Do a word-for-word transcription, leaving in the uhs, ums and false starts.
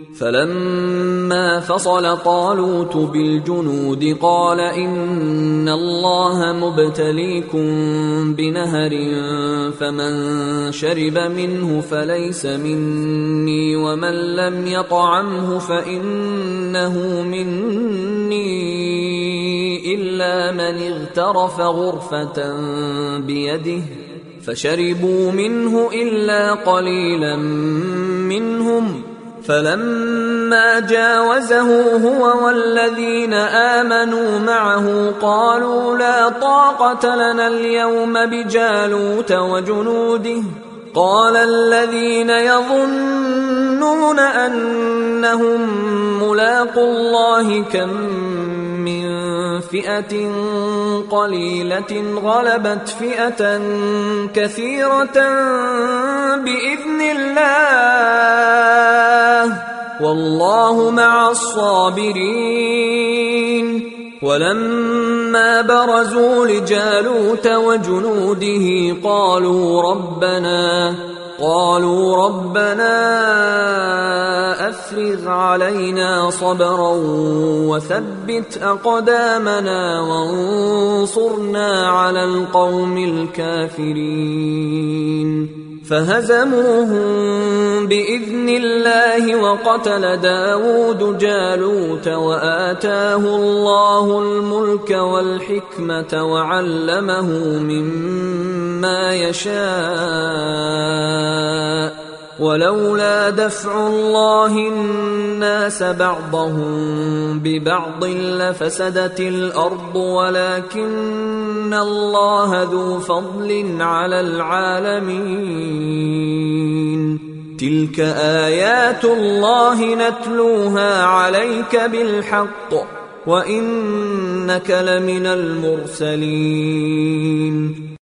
فلما فصل طالوت بالجنود قال إن الله مبتليكم بنهر فمن شرب منه فليس مني ومن لم يطعمه فإنه مني إلا من اغترف غرفة بيده فشربوا منه إلا قليلا منهم فلما جاوزه هو والذين آمنوا معه قالوا لا طاقة لنا اليوم بجالوت وجنوده قال الذين يظنون أنهم ملاقو الله كم من فئة قليلة غلبت فئة كثيرة بإذن الله والله مع الصابرين. ولما برزوا لجالوت وجنوده قالوا ربنا قالوا ربنا أفرغ علينا صبرا وثبت أقدامنا وانصرنا على القوم الكافرين فهزموهم بإذن الله وقتل داود جالوت وآتاه الله الملك والحكمة وعلمه مما يشاء ولولا دفع الله الناس بعضهم ببعض لفسدت الأرض ولكن الله ذو فضل على العالمين. تلك آيات الله نتلوها عليك بالحق وإنك لمن المرسلين.